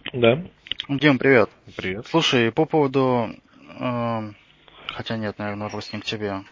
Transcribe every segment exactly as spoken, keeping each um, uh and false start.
Да, Дим, привет. привет. Слушай, по поводу... э, хотя нет, наверное, вопрос не к тебе.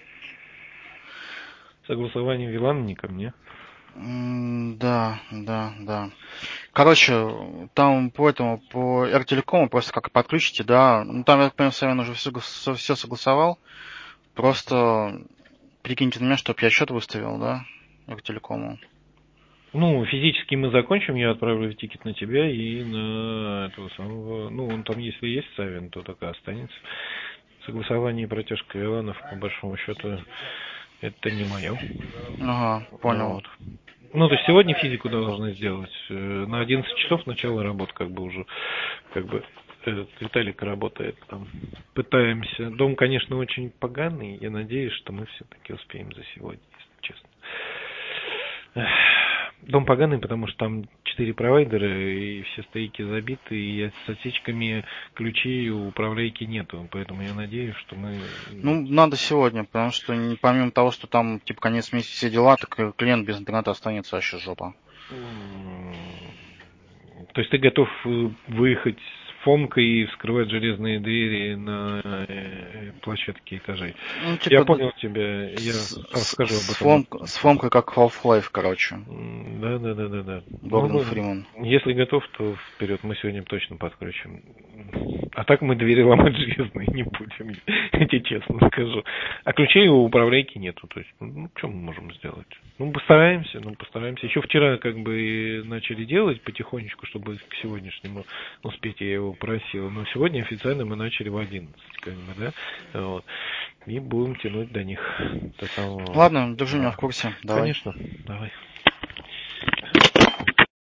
Согласование Вилана не ко мне. М, Да, да, да. Короче, там по этому, по R-телекому просто как подключите, да. Ну, там, я так понимаю, Савин уже все, все согласовал. Просто прикиньте на меня, чтоб я счет выставил, да, R-телекому. Ну, физически мы закончим, я отправлю тикет на тебя и на этого самого... Ну, он там, если есть Савин, то только останется. Согласование и протяжка Виланов, по большому счету, это не мое. Ага, понял. Вот. Ну, то есть сегодня физику должны сделать. Э, На одиннадцать часов начало работы, как бы уже, как бы, этот Виталик работает там. Пытаемся. Дом, конечно, очень поганый. Я надеюсь, что мы все-таки успеем за сегодня, если честно. Эх. Дом поганый, потому что там четыре провайдера, и все стояки забиты, и с отсечками ключей у управляйки нету. Поэтому я надеюсь, что мы... Ну, надо сегодня, потому что н- помимо того, что там, типа, конец месяца все дела, так и клиент без интернета останется вообще жопа. М, То есть ты готов э, выехать с Фомкой и вскрывать железные двери на э, площадке этажей? Ну, Я типа, д- понял тебя, я с, с, расскажу об с, этом фом- потом. с фомкой как Half-Life, короче. М, Да, да, да, да, да. Ну, Гордон мы- Фриман. если готов, то вперед, мы сегодня точно подключим. А так мы двери ломать железные не будем, я тебе честно скажу. А ключей у управляйки нету, то есть, ну, что мы можем сделать? Ну, постараемся, ну, постараемся. Еще вчера как бы начали делать потихонечку, чтобы к сегодняшнему успеть, я его просил. Но сегодня официально мы начали в одиннадцать, как бы, да, вот. И будем тянуть до них, до самого, Ладно, держи меня в да. курсе. Давай. Конечно, давай.